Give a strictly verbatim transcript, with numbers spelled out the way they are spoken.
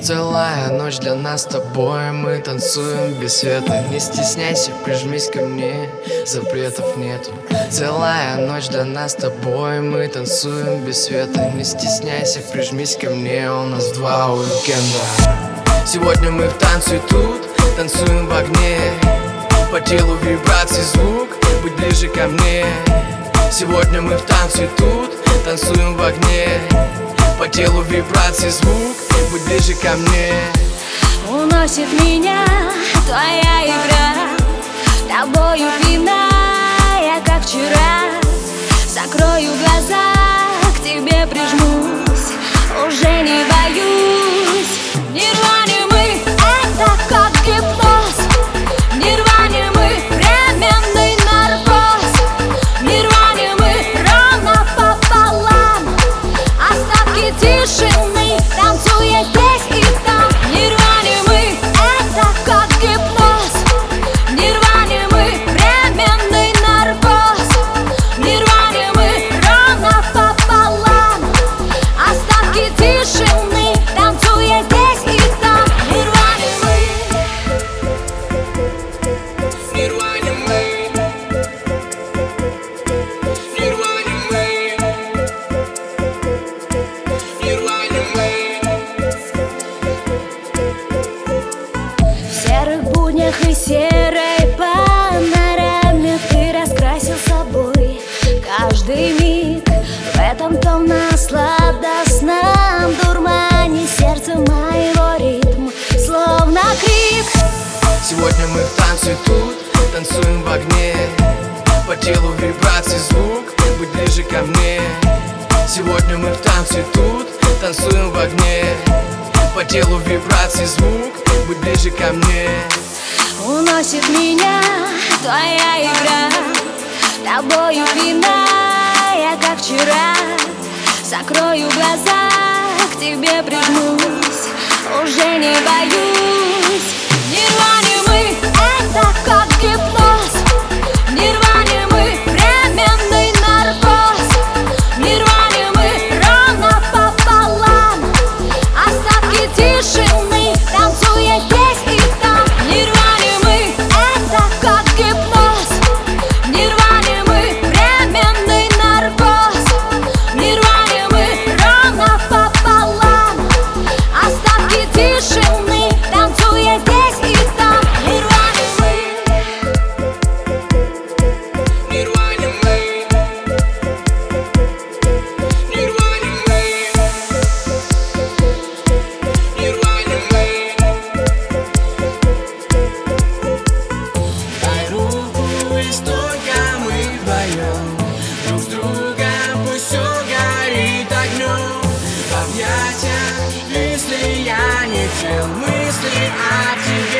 Целая ночь для нас с тобой, мы танцуем без света. Не стесняйся, прижмись ко мне, запретов нету. Целая ночь для нас с тобой, мы танцуем без света. Не стесняйся, прижмись ко мне, у нас два уикенда. Сегодня мы в танце тут, танцуем в огне. По телу вибрации звук, будь ближе ко мне. Сегодня мы в танце тут, танцуем в огне. По телу вибрации звук, будь ближе ко мне. Уносит меня твоя игра, тобою вина, я как вчера. Закрою глаза, к тебе прижмусь, уже не боюсь. В нирване мы, это как гипноз. В нирване мы, временный наркоз. В нирване мы, ровно пополам. Остатки тишины, танцуя здесь и там. В нирване мы, это как гипноз. В нирване мы, временный наркоз. В нирване мы, ровно пополам. Остатки тишины, танцуя здесь и там. В нирване мы, В нирване мы, в нирване мы, в нирване мы. в серых буднях и серой панораме ты раскрасил собой каждый миг. В этом томно-сладостном дурмане сердце моего ритм, словно крик. Сегодня мы в танце тут, танцуем в огне. По телу вибрации звук, будь ближе ко мне. Сегодня мы в танце тут, танцуем в огне. По телу вибрации звук, будь ближе ко мне. Уносит меня твоя игра, тобою вина, я как вчера. Закрою глаза, к тебе прижмусь, уже не боюсь. В нирване мы, это как гипноз. В нирване мы, временный наркоз. В нирване мы, ровно пополам. Остатки тишины, танцуя здесь и там. В нирване мы, это как гипноз. В нирване мы, временный наркоз. В нирване мы, ровно пополам. Остатки тишины, танцуя здесь и там. В нирване мы, В нирване мы, в нирване мы, в нирване мы. Дай руку и столько мы вдвоем, друг с другом пусть все горит огнем. В объятиях, если я не тел, мысли о тебе.